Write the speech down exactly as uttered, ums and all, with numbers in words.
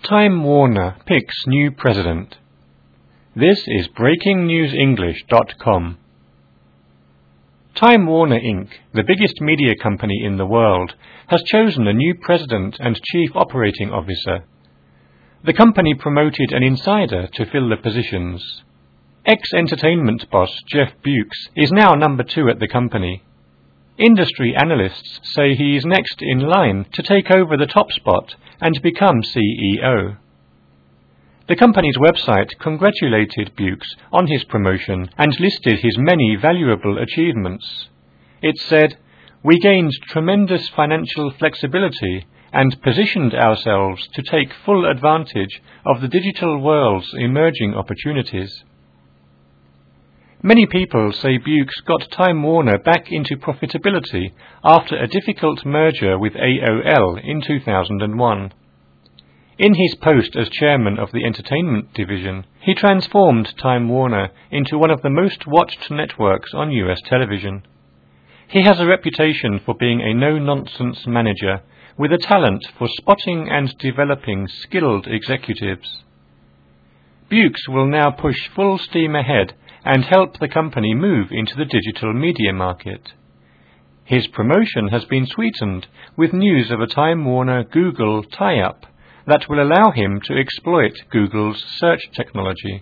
Time Warner picks new president. This is breaking news english dot com. Time Warner Incorporated, the biggest media company in the world, has chosen a new president and chief operating officer. The company promoted an insider to fill the positions. Ex-entertainment boss Jeff Bewkes is now number two at the company. Industry analysts say he is next in line to take over the top spot and become C E O. The company's website congratulated Bewkes on his promotion and listed his many valuable achievements. It said, "We gained tremendous financial flexibility and positioned ourselves to take full advantage of the digital world's emerging opportunities." Many people say Bewkes got Time Warner back into profitability after a difficult merger with A O L in two thousand one. In his post as chairman of the entertainment division, he transformed Time Warner into one of the most watched networks on U S television. He has a reputation for being a no-nonsense manager with a talent for spotting and developing skilled executives. Bewkes will now push full steam ahead and help the company move into the digital media market. His promotion has been sweetened with news of a Time Warner Google tie-up that will allow him to exploit Google's search technology.